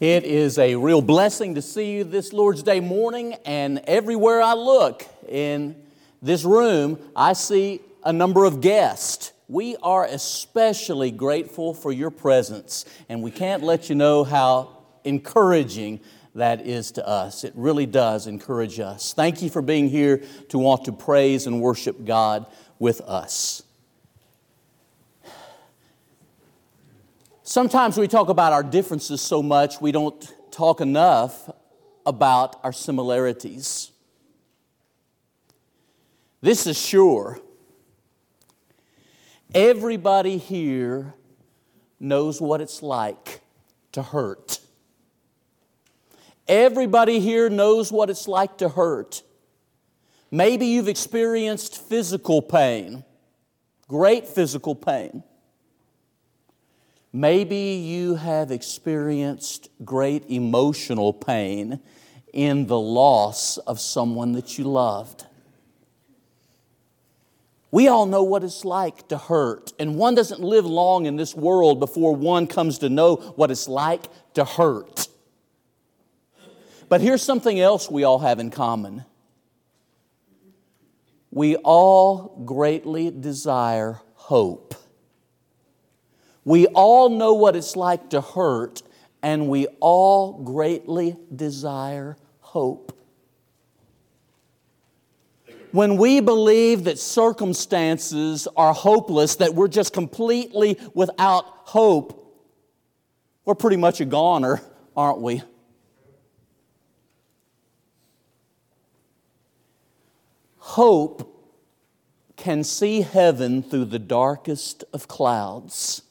It is a real blessing to see you this Lord's Day morning, and everywhere I look in this room, I see a number of guests. We are especially grateful for your presence, and we can't let you know how encouraging that is to us. It really does encourage us. Thank you for being here to want to praise and worship God with us. Sometimes we talk about our differences so much, we don't talk enough about our similarities. This is sure. Everybody here knows what it's like to hurt. Everybody here knows what it's like to hurt. Maybe you've experienced physical pain, great physical pain. Maybe you have experienced great emotional pain in the loss of someone that you loved. We all know what it's like to hurt, and one doesn't live long in this world before one comes to know what it's like to hurt. But here's something else we all have in common. We all greatly desire hope. We all know what it's like to hurt, and we all greatly desire hope. When we believe that circumstances are hopeless, that we're just completely without hope, we're pretty much a goner, aren't we? Hope can see heaven through the darkest of clouds.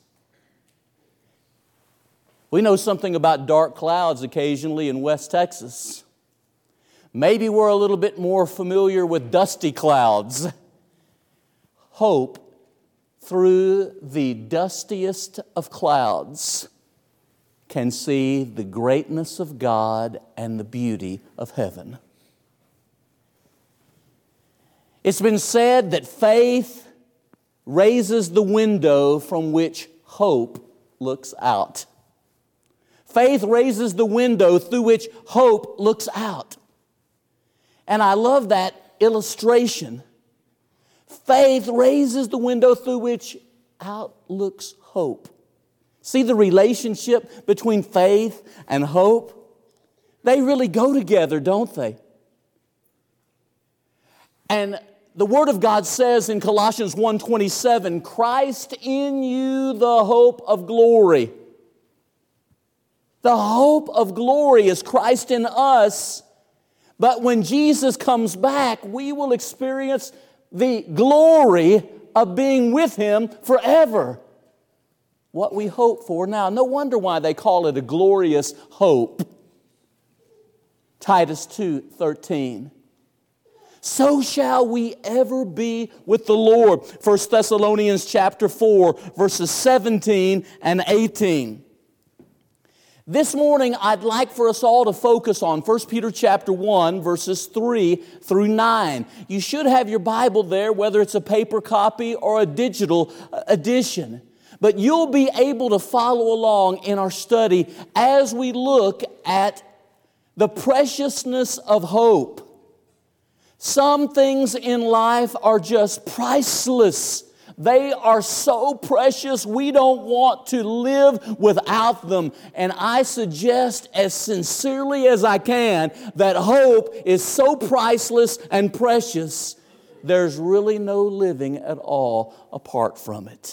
We know something about dark clouds occasionally in West Texas. Maybe we're a little bit more familiar with dusty clouds. Hope, through the dustiest of clouds, can see the greatness of God and the beauty of heaven. It's been said that faith raises the window from which hope looks out. Faith raises the window through which hope looks out. And I love that illustration. Faith raises the window through which out looks hope. See the relationship between faith and hope? They really go together, don't they? And the Word of God says in Colossians 1:27, Christ in you, the hope of glory. The hope of glory is Christ in us, but when Jesus comes back, we will experience the glory of being with Him forever. What we hope for now. No wonder why they call it a glorious hope. Titus 2:13. So shall we ever be with the Lord. 1 Thessalonians chapter 4, verses 17 and 18. This morning, I'd like for us all to focus on 1 Peter chapter 1, verses 3 through 9. You should have your Bible there, whether it's a paper copy or a digital edition. But you'll be able to follow along in our study as we look at the preciousness of hope. Some things in life are just priceless. They are so precious, we don't want to live without them. And I suggest as sincerely as I can that hope is so priceless and precious, there's really no living at all apart from it.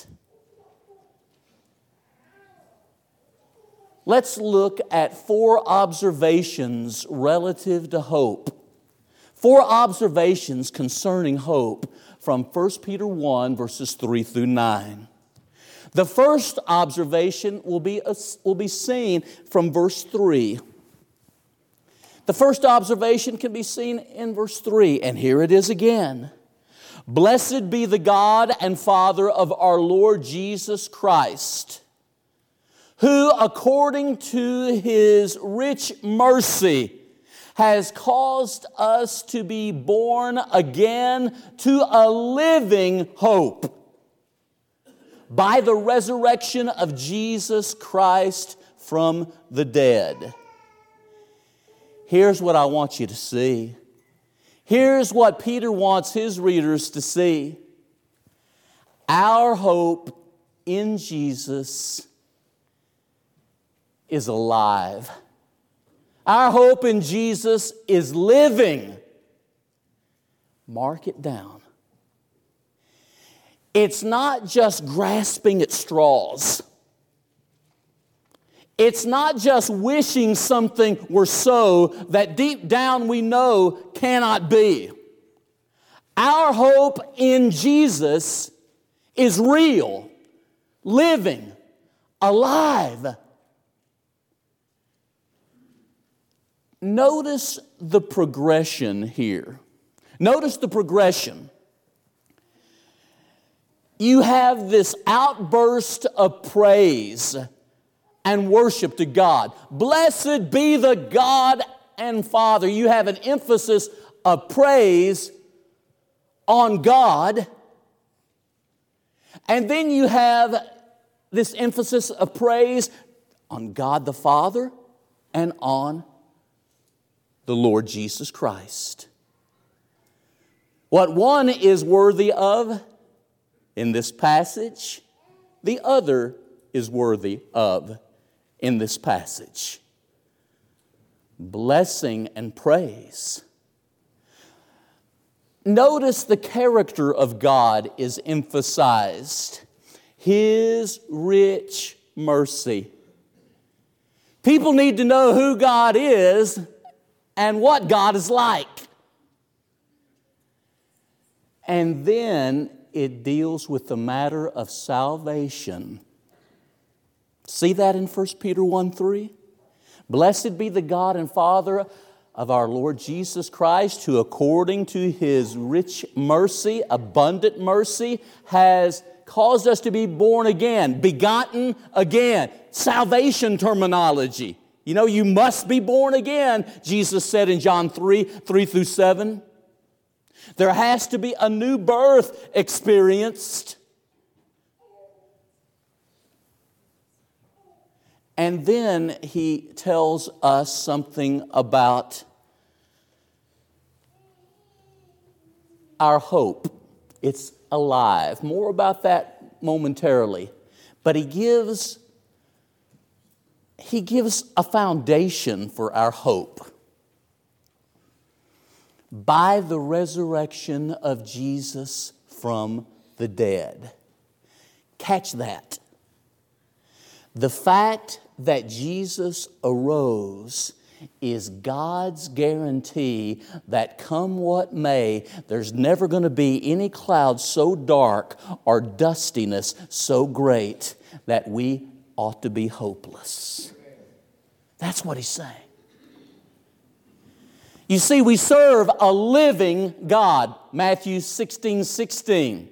Let's look at 4 observations relative to hope. 4 observations concerning hope from 1 Peter 1, verses 3 through 9. The first observation will be seen from verse 3. The first observation can be seen in verse 3, and here it is again. Blessed be the God and Father of our Lord Jesus Christ, who according to His rich mercy has caused us to be born again to a living hope by the resurrection of Jesus Christ from the dead. Here's what I want you to see. Here's what Peter wants his readers to see. Our hope in Jesus is alive. Our hope in Jesus is living. Mark it down. It's not just grasping at straws. It's not just wishing something were so that deep down we know cannot be. Our hope in Jesus is real, living, alive. Notice the progression here. Notice the progression. You have this outburst of praise and worship to God. Blessed be the God and Father. You have an emphasis of praise on God. And then you have this emphasis of praise on God the Father and on the Lord Jesus Christ. What one is worthy of in this passage, the other is worthy of in this passage. Blessing and praise. Notice the character of God is emphasized. His rich mercy. People need to know who God is and what God is like. And then it deals with the matter of salvation. See that in 1 Peter 1:3? Blessed be the God and Father of our Lord Jesus Christ, who according to His rich mercy, abundant mercy, has caused us to be born again, begotten again. Salvation terminology. You know, you must be born again, Jesus said in John 3:3-7. There has to be a new birth experienced. And then he tells us something about our hope. It's alive. More about that momentarily. But he gives a foundation for our hope. By the resurrection of Jesus from the dead. Catch that. The fact that Jesus arose is God's guarantee that come what may, there's never going to be any cloud so dark or dustiness so great that we ought to be hopeless. That's what he's saying. You see, we serve a living God. Matthew 16:16.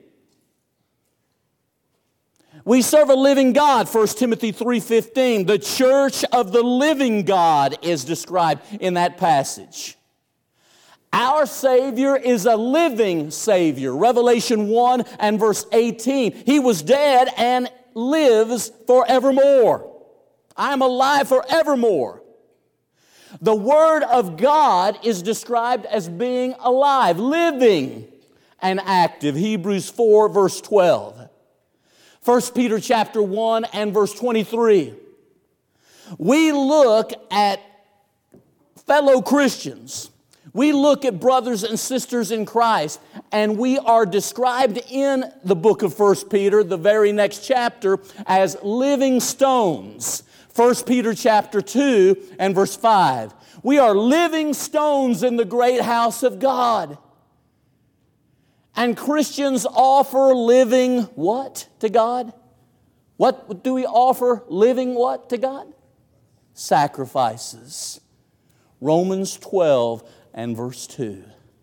We serve a living God. 1 Timothy 3:15. The church of the living God is described in that passage. Our Savior is a living Savior. Revelation 1 and verse 18. He was dead and lives forevermore. I am alive forevermore. The Word of God is described as being alive, living, and active. Hebrews 4 verse 12. 1 Peter chapter 1 and verse 23. We look at fellow Christians. We look at brothers and sisters in Christ, and we are described in the book of 1 Peter, the very next chapter, as living stones. 1 Peter chapter 2 and verse 5. We are living stones in the great house of God. And Christians offer living what to God? What do we offer living what to God? Sacrifices. Romans 12 and verse 2.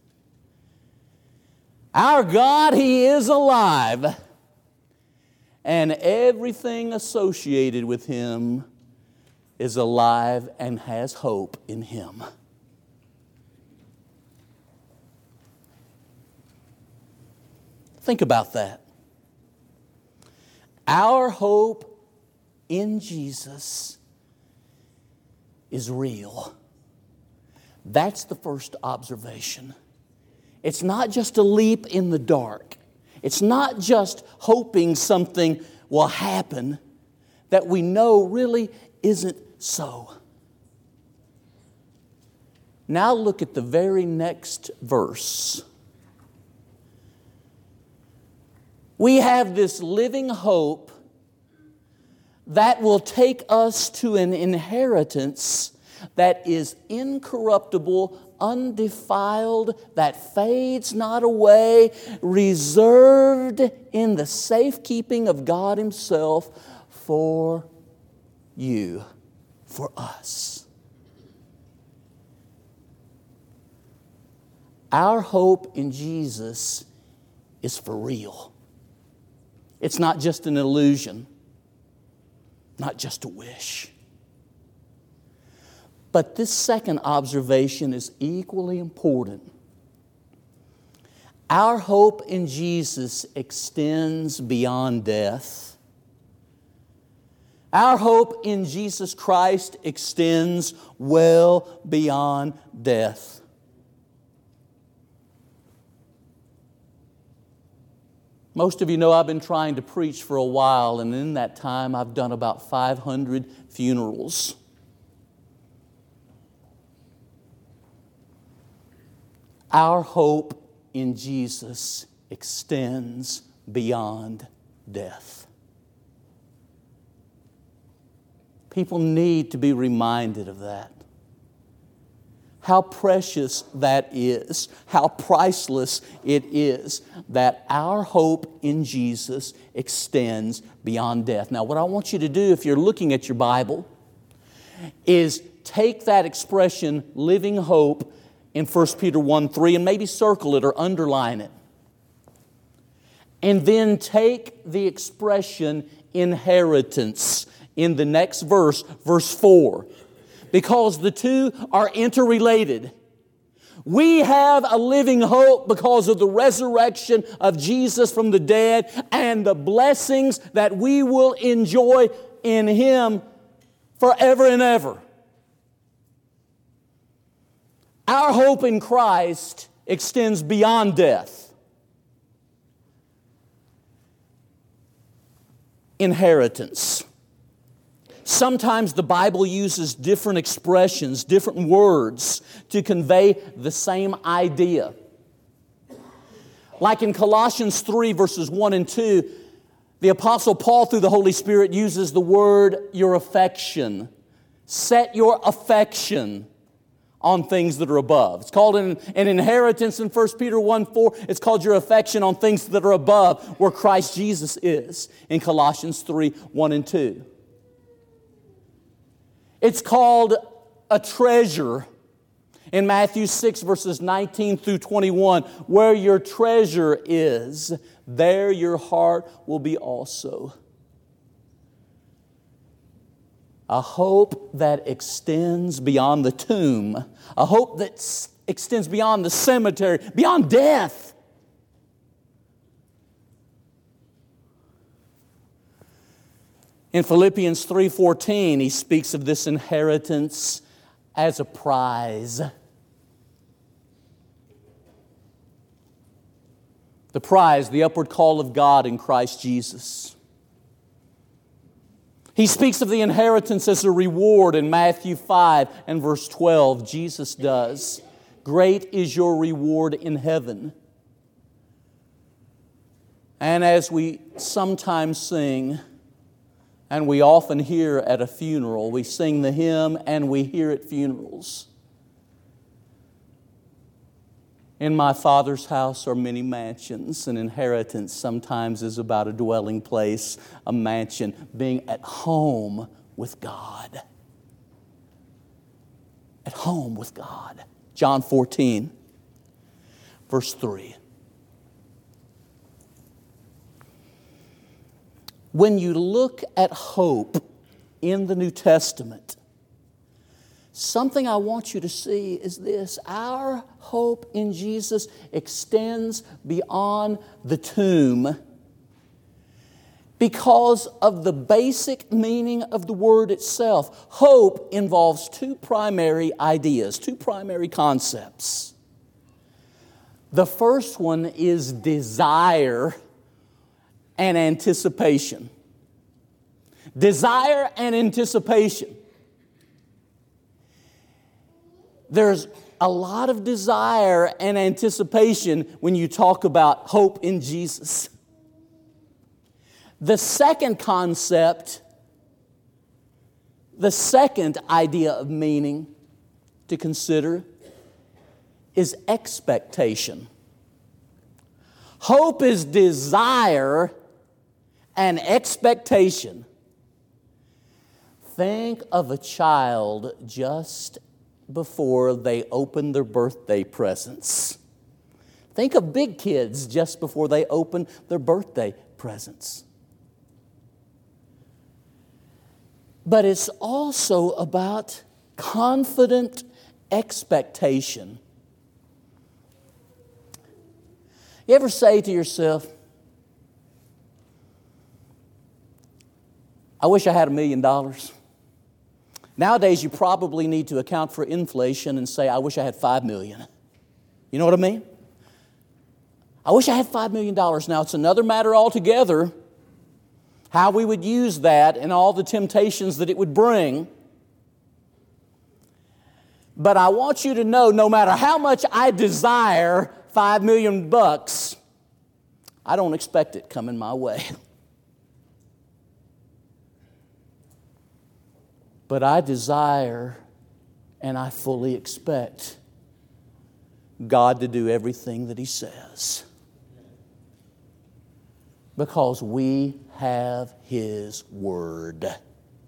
Our God, He is alive, and everything associated with Him is alive and has hope in Him. Think about that. Our hope in Jesus is real. That's the first observation. It's not just a leap in the dark. It's not just hoping something will happen that we know really isn't so. Now look at the very next verse. We have this living hope that will take us to an inheritance that is incorruptible, undefiled, that fades not away, reserved in the safekeeping of God Himself for you, for us. Our hope in Jesus is for real. It's not just an illusion, not just a wish. But this second observation is equally important. Our hope in Jesus extends beyond death. Our hope in Jesus Christ extends well beyond death. Most of you know I've been trying to preach for a while, and in that time I've done about 500 funerals. Our hope in Jesus extends beyond death. People need to be reminded of that. How precious that is, how priceless it is that our hope in Jesus extends beyond death. Now, what I want you to do if you're looking at your Bible is take that expression, living hope, in 1 Peter 1:3 and maybe circle it or underline it. And then take the expression inheritance in the next verse, verse 4. Because the two are interrelated. We have a living hope because of the resurrection of Jesus from the dead and the blessings that we will enjoy in Him forever and ever. Our hope in Christ extends beyond death. Inheritance. Sometimes the Bible uses different expressions, different words to convey the same idea. Like in Colossians 3 verses 1 and 2, the Apostle Paul through the Holy Spirit uses the word your affection. Set your affection on things that are above. It's called an inheritance in 1 Peter 1:4. It's called your affection on things that are above, where Christ Jesus is in Colossians 3:1 and 2. It's called a treasure in Matthew 6 verses 19 through 21. Where your treasure is, there your heart will be also. A hope that extends beyond the tomb. A hope that extends beyond the cemetery, beyond death. In Philippians 3:14, he speaks of this inheritance as a prize. The prize, the upward call of God in Christ Jesus. He speaks of the inheritance as a reward in Matthew 5 and verse 12. Jesus does. Great is your reward in heaven. And as we sometimes sing, and we often hear at a funeral, we sing the hymn and we hear at funerals. In my Father's house are many mansions. An inheritance sometimes is about a dwelling place, a mansion, being at home with God. At home with God. John 14, verse 3. When you look at hope in the New Testament, something I want you to see is this. Our hope in Jesus extends beyond the tomb because of the basic meaning of the word itself. Hope involves two primary ideas, two primary concepts. The first one is desire and anticipation. Desire and anticipation. There's a lot of desire and anticipation when you talk about hope in Jesus. The second concept, the second idea of meaning to consider is expectation. Hope is desire and expectation. Think of a child just before they open their birthday presents. Think of big kids just before they open their birthday presents. But it's also about confident expectation. You ever say to yourself, I wish I had $1 million. Nowadays, you probably need to account for inflation and say, I wish I had $5 million. You know what I mean? I wish I had $5 million. Now, it's another matter altogether how we would use that and all the temptations that it would bring. But I want you to know, no matter how much I desire $5 million, I don't expect it coming my way. But I desire and I fully expect God to do everything that He says. Because we have His Word. You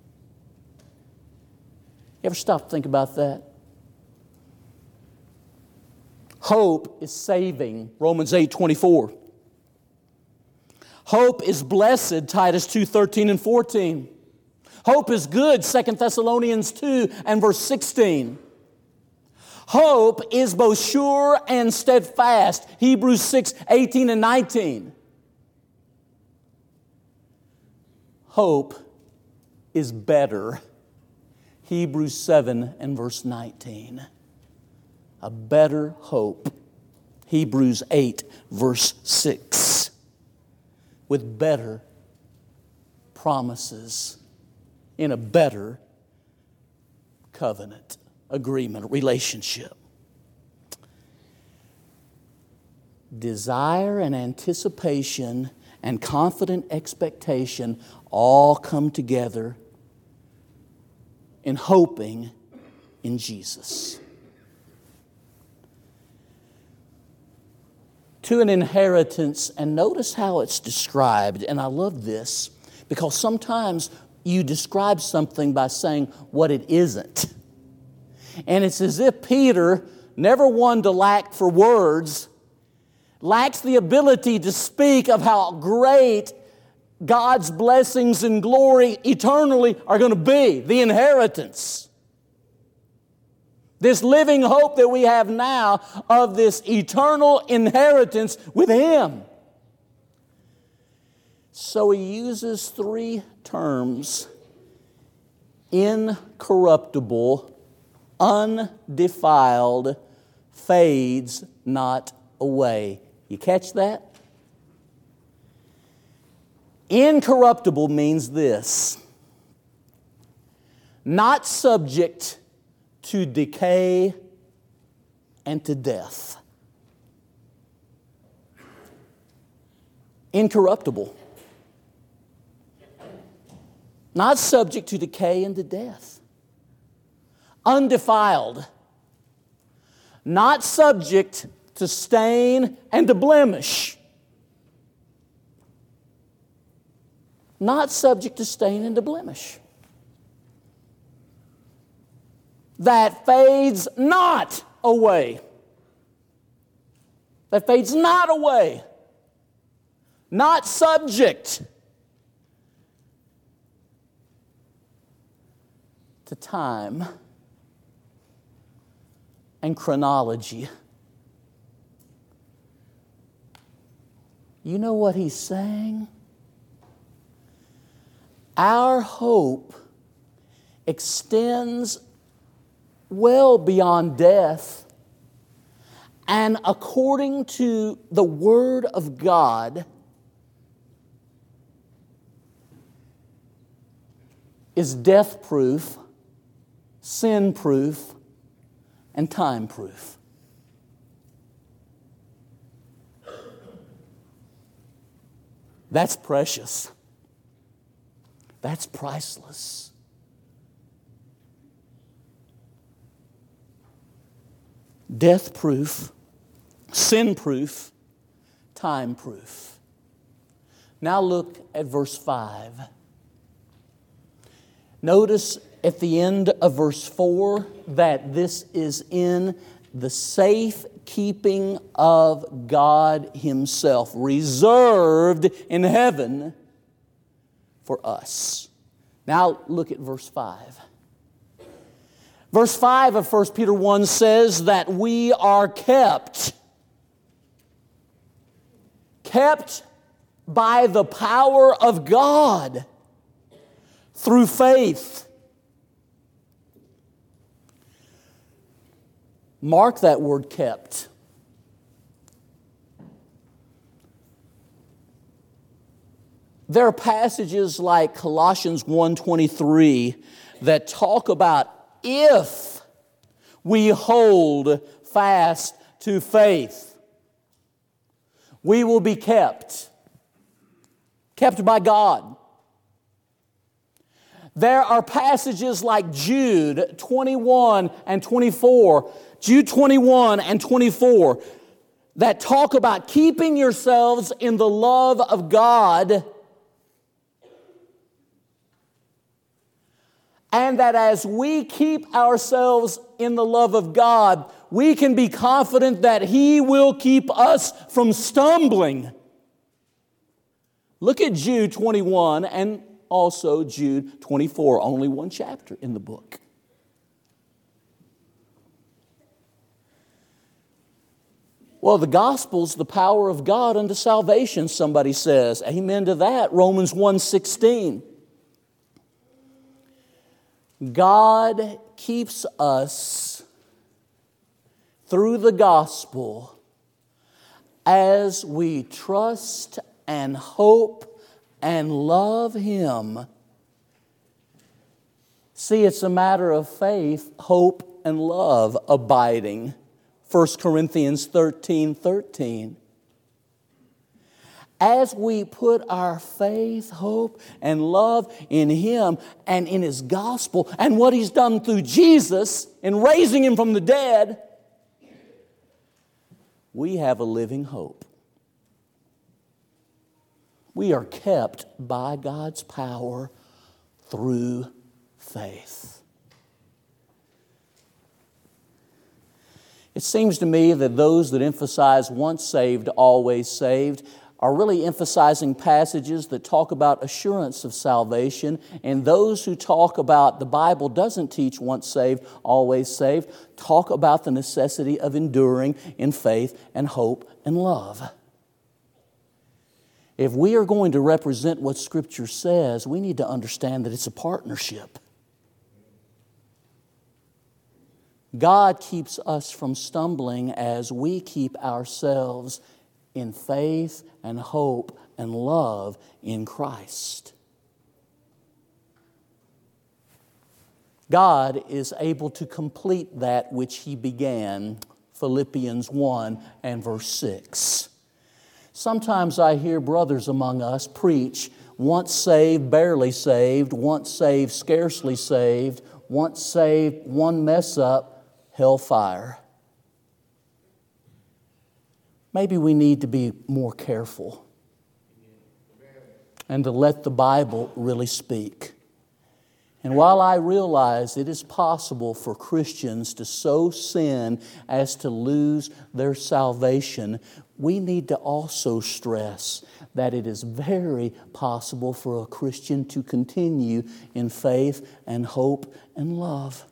ever stop to think about that? Hope is saving, Romans 8:24. Hope is blessed, Titus 2:13 and 14. Hope is good, 2 Thessalonians 2 and verse 16. Hope is both sure and steadfast, Hebrews 6:18 and 19. Hope is better, Hebrews 7 and verse 19. A better hope, Hebrews 8 verse 6. With better promises in a better covenant, agreement, relationship. Desire and anticipation and confident expectation all come together in hoping in Jesus. To an inheritance, and notice how it's described, and I love this, because sometimes you describe something by saying what it isn't. And it's as if Peter, never one to lack for words, lacks the ability to speak of how great God's blessings and glory eternally are going to be, the inheritance. This living hope that we have now of this eternal inheritance with Him. So he uses three terms: incorruptible, undefiled, fades not away. You catch that? Incorruptible means this: not subject to decay and to death. Incorruptible. Not subject to decay and to death. Undefiled. Not subject to stain and to blemish. Not subject to stain and to blemish. That fades not away. That fades not away. Not subject to time and chronology. You know what he's saying? Our hope extends well beyond death, and according to the Word of God, is death-proof, sin-proof, and time-proof. That's precious. That's priceless. Death-proof, sin-proof, time-proof. Now look at verse 5. Notice at the end of verse 4 that this is in the safekeeping of God Himself, reserved in heaven for us. Now look at verse 5. Verse 5 of 1 Peter 1 says that we are kept by the power of God through faith. Mark that word kept. There are passages like Colossians 1:23 that talk about if we hold fast to faith, we will be kept by God. There are passages like Jude 21 and 24, Jude 21 and 24, that talk about keeping yourselves in the love of God, and that as we keep ourselves in the love of God, we can be confident that He will keep us from stumbling. Look at Jude 21 and also Jude 24, only one chapter in the book. Well, the gospel's the power of God unto salvation, somebody says. Amen to that. Romans 1:16. God keeps us through the gospel as we trust and hope and love Him. See, it's a matter of faith, hope, and love abiding. 1 Corinthians 13:13. As we put our faith, hope, and love in Him and in His gospel and what He's done through Jesus in raising Him from the dead, we have a living hope. We are kept by God's power through faith. It seems to me that those that emphasize once saved, always saved are really emphasizing passages that talk about assurance of salvation, and those who talk about the Bible doesn't teach once saved, always saved, talk about the necessity of enduring in faith and hope and love. If we are going to represent what Scripture says, we need to understand that it's a partnership. God keeps us from stumbling as we keep ourselves in faith and hope and love in Christ. God is able to complete that which He began, Philippians 1 and verse 6. Sometimes I hear brothers among us preach, once saved, barely saved, once saved, scarcely saved, once saved, one mess up, hellfire. Maybe we need to be more careful and to let the Bible really speak. And while I realize it is possible for Christians to so sin as to lose their salvation, we need to also stress that it is very possible for a Christian to continue in faith and hope and love.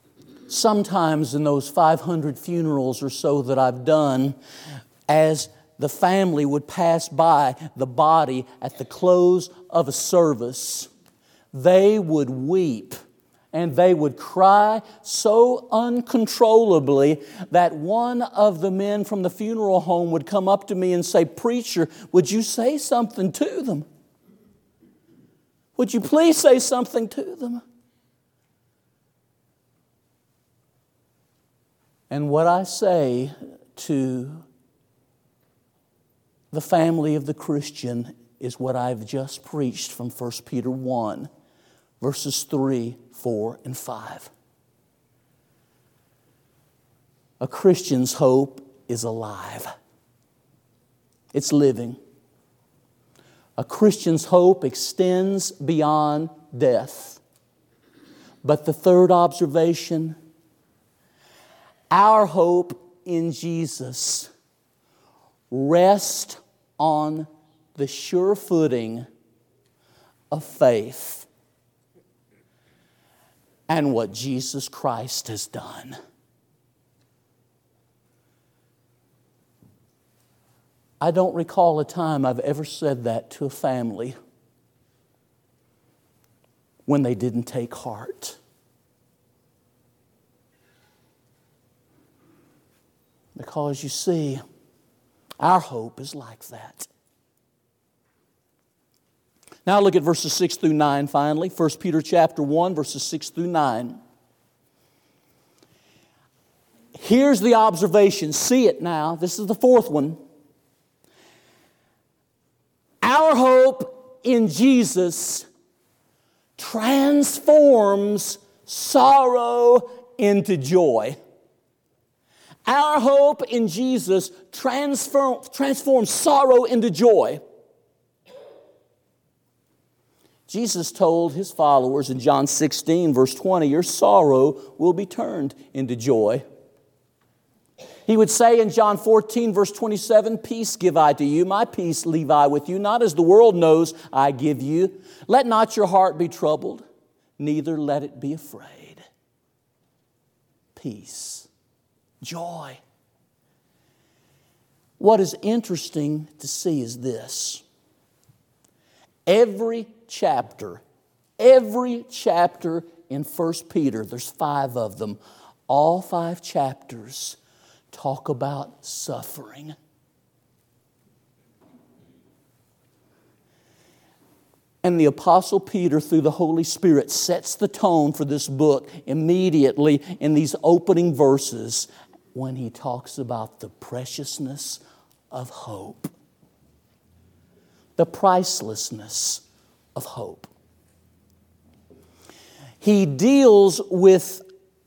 Sometimes in those 500 funerals or so that I've done, as the family would pass by the body at the close of a service, they would weep and they would cry so uncontrollably that one of the men from the funeral home would come up to me and say, "Preacher, would you say something to them? Would you please say something to them?" And what I say to the family of the Christian is what I've just preached from 1 Peter 1, verses 3, 4, and 5. A Christian's hope is alive. It's living. A Christian's hope extends beyond death. But the third observation, our hope in Jesus rests on the sure footing of faith and what Jesus Christ has done. I don't recall a time I've ever said that to a family when they didn't take heart. Because you see, our hope is like that. Now look at verses 6 through 9 finally. 1 Peter chapter 1, verses 6 through 9. Here's the observation. See it now. This is the fourth one. Our hope in Jesus transforms sorrow into joy. Our hope in Jesus transforms sorrow into joy. Jesus told His followers in John 16, verse 20, your sorrow will be turned into joy. He would say in John 14, verse 27, peace give I to you, my peace leave I with you, not as the world knows I give you. Let not your heart be troubled, neither let it be afraid. Peace. Joy. What is interesting to see is this. Every chapter in 1 Peter, there's 5 of them, all 5 chapters talk about suffering. And the Apostle Peter, through the Holy Spirit, sets the tone for this book immediately in these opening verses when he talks about the preciousness of hope, the pricelessness of hope. He deals with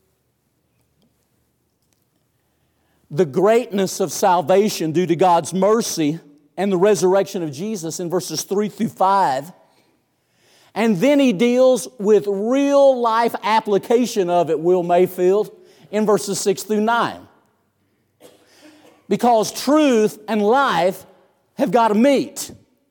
the greatness of salvation due to God's mercy and the resurrection of Jesus in verses 3 through 5. And then he deals with real life application of it, Will Mayfield, in verses 6 through 9. Because truth and life have got to meet.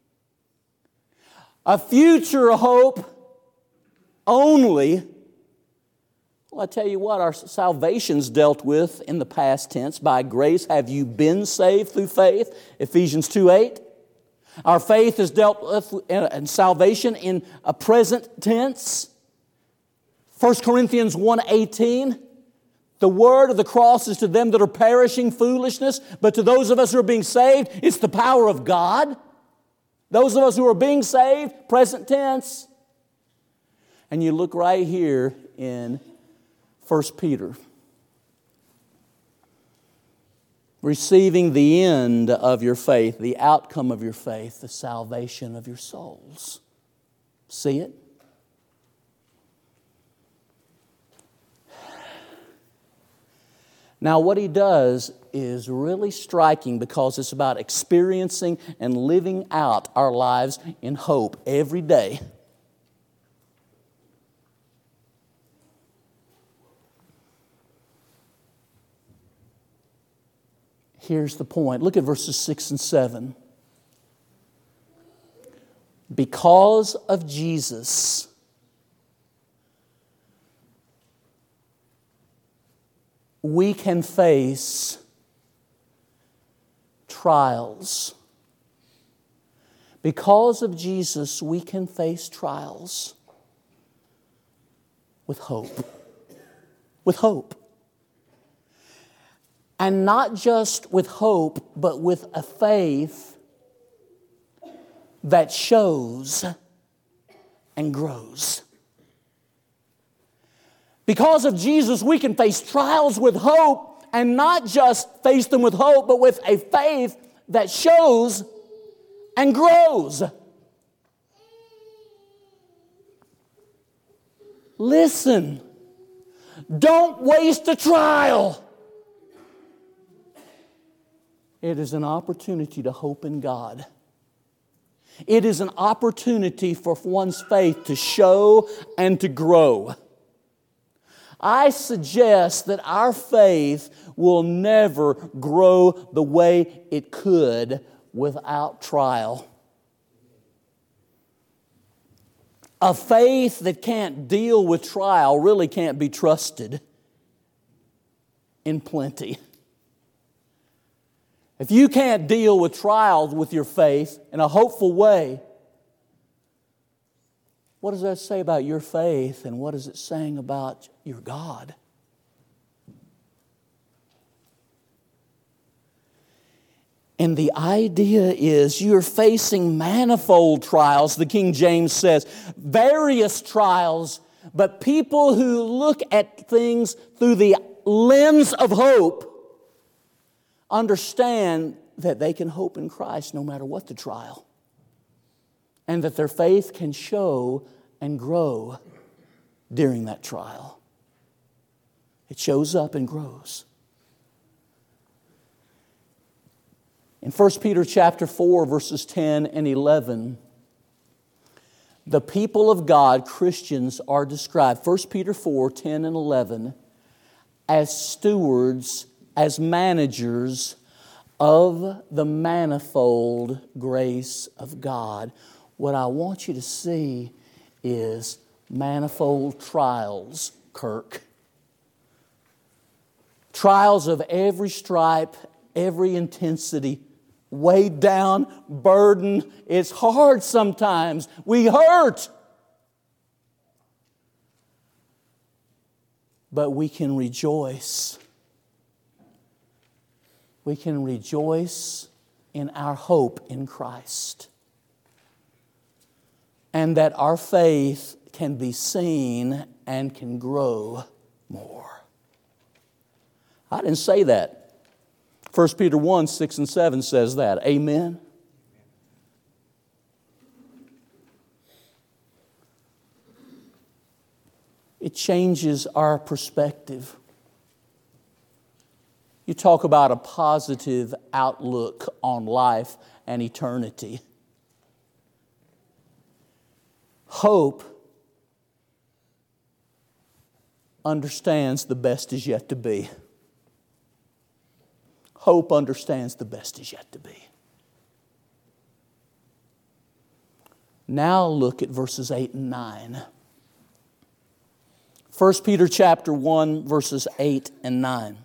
A future hope only. Well, I tell you what, our salvation's dealt with in the past tense. By grace have you been saved through faith, Ephesians 2:8. Our faith is dealt with in salvation in a present tense. 1 Corinthians 1:18. The word of the cross is to them that are perishing foolishness, but to those of us who are being saved, it's the power of God. Those of us who are being saved, present tense. And you look right here in 1 Peter. Receiving the end of your faith, the outcome of your faith, the salvation of your souls. See it? Now, what he does is really striking because it's about experiencing and living out our lives in hope every day. Here's the point. Look at verses 6 and 7. Because of Jesus, we can face trials. Because of Jesus, we can face trials with hope. With hope. And not just with hope, but with a faith that shows and grows. Because of Jesus, we can face trials with hope, and not just face them with hope, but with a faith that shows and grows. Listen, don't waste a trial. It is an opportunity to hope in God. It is an opportunity for one's faith to show and to grow. I suggest that our faith will never grow the way it could without trial. A faith that can't deal with trial really can't be trusted in plenty. If you can't deal with trials with your faith in a hopeful way, what does that say about your faith, and what is it saying about your God? And the idea is you're facing manifold trials, the King James says, various trials, but people who look at things through the lens of hope understand that they can hope in Christ no matter what the trial, and that their faith can show and grow during that trial. It shows up and grows. In 1 Peter chapter 4, verses 10 and 11, the people of God, Christians, are described, 1 Peter 4, 10 and 11, as stewards, as managers of the manifold grace of God. What I want you to see is manifold trials, Kirk. Trials of every stripe, every intensity, weighed down, burden. It's hard sometimes. We hurt. But we can rejoice. We can rejoice in our hope in Christ. And that our faith can be seen and can grow more. I didn't say that. 1 Peter 1, 6 and 7 says that. Amen? It changes our perspective. You talk about a positive outlook on life and eternity. Hope understands the best is yet to be. Hope understands the best is yet to be. Now look at verses 8 and 9. 1 Peter chapter 1, verses 8 and 9.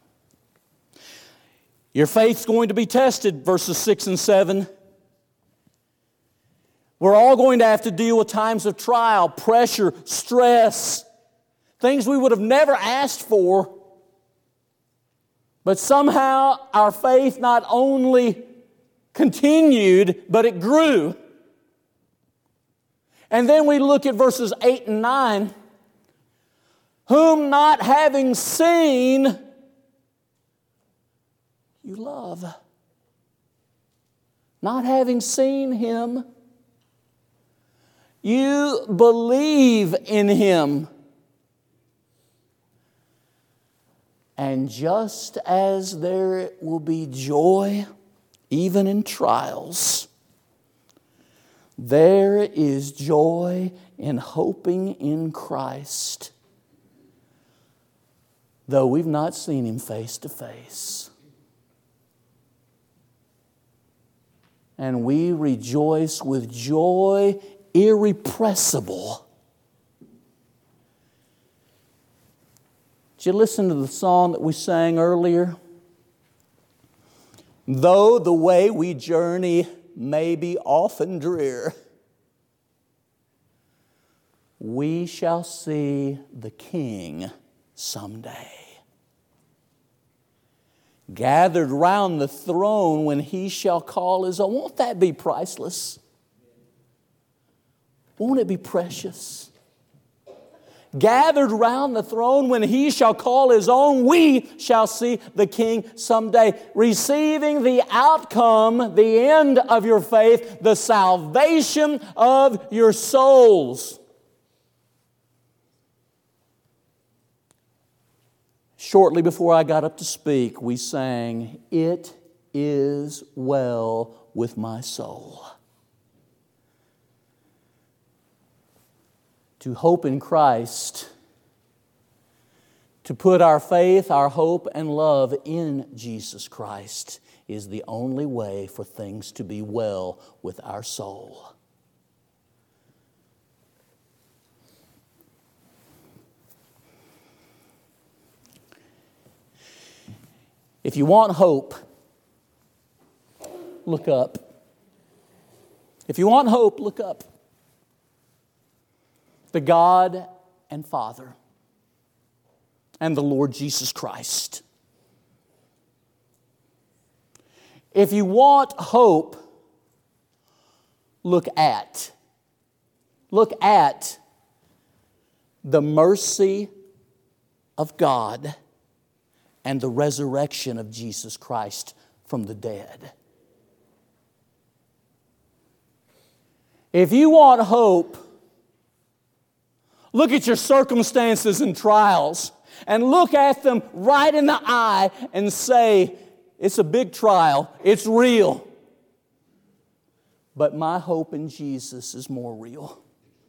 Your faith's going to be tested, verses 6 and 7. We're all going to have to deal with times of trial, pressure, stress, things we would have never asked for. But somehow our faith not only continued, but it grew. And then we look at verses 8 and 9. Whom not having seen, you love. Not having seen Him, you believe in Him. And just as there will be joy even in trials, there is joy in hoping in Christ, though we've not seen Him face to face. And we rejoice with joy irrepressible. Did you listen to the song that we sang earlier? Though the way we journey may be often drear, we shall see the King someday. Gathered round the throne when He shall call His own. Won't that be priceless? Won't it be precious? Gathered round the throne when He shall call His own, we shall see the King someday, receiving the outcome, the end of your faith, the salvation of your souls. Shortly before I got up to speak, we sang, "It is well with my soul." To hope in Christ, to put our faith, our hope, and love in Jesus Christ is the only way for things to be well with our soul. If you want hope, look up. If you want hope, look up. The God and Father and the Lord Jesus Christ. If you want hope, look at the mercy of God and the resurrection of Jesus Christ from the dead. If you want hope, look at your circumstances and trials and look at them right in the eye and say, it's a big trial, it's real. But my hope in Jesus is more real.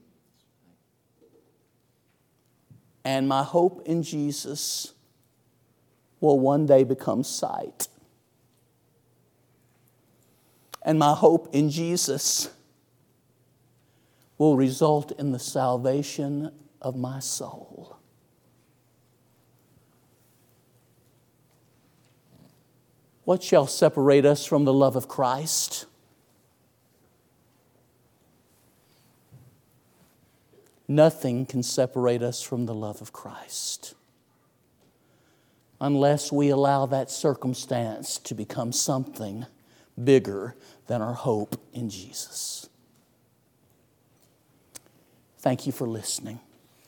And my hope in Jesus will one day become sight. And my hope in Jesus will result in the salvation of my soul. What shall separate us from the love of Christ? Nothing can separate us from the love of Christ unless we allow that circumstance to become something bigger than our hope in Jesus. Thank you for listening.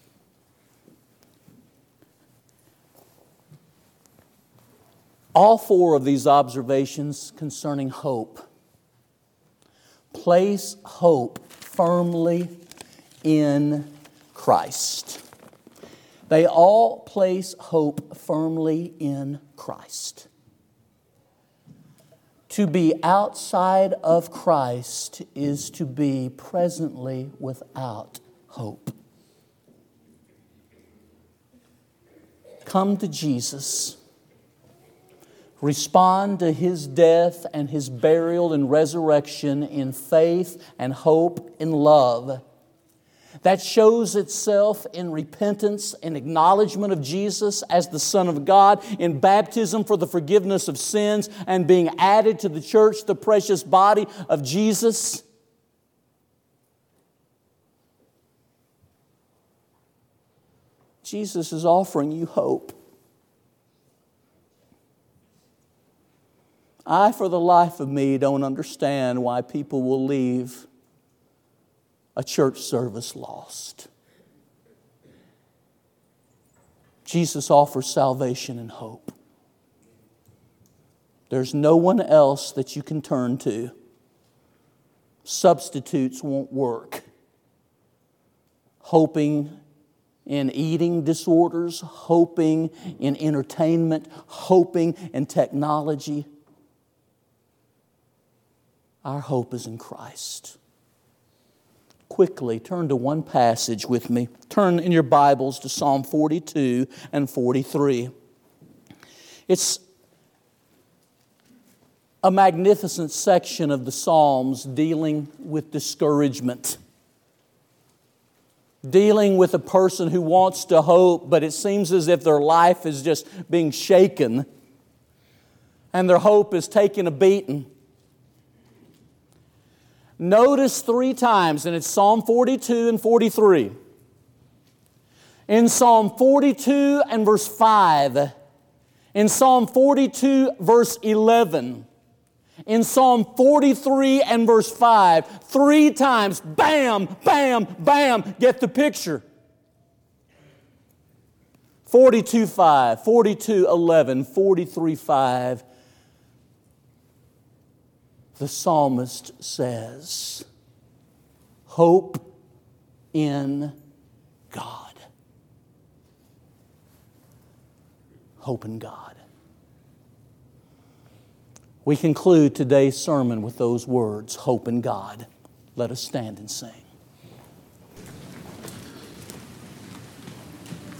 All four of these observations concerning hope place hope firmly in Christ. They all place hope firmly in Christ. To be outside of Christ is to be presently without hope. Come to Jesus. Respond to His death and His burial and resurrection in faith and hope and love. That shows itself in repentance and acknowledgement of Jesus as the Son of God, in baptism for the forgiveness of sins, and being added to the church, the precious body of Jesus. Jesus is offering you hope. I, for the life of me, don't understand why people will leave a church service lost. Jesus offers salvation and hope. There's no one else that you can turn to. Substitutes won't work. Hoping in eating disorders, hoping in entertainment, hoping in technology. Our hope is in Christ. Quickly, turn to one passage with me. Turn in your Bibles to Psalm 42 and 43. It's a magnificent section of the Psalms dealing with discouragement. Dealing with a person who wants to hope, but it seems as if their life is just being shaken and their hope is taking a beating. Notice 3 times, and it's Psalm 42 and 43. In Psalm 42 and verse 5, in Psalm 42 verse 11, in Psalm 43 and verse 5, 3 times, bam, bam, bam, get the picture. 42:5, 42:11, 43:5. The psalmist says, hope in God. Hope in God. We conclude today's sermon with those words, hope in God. Let us stand and sing.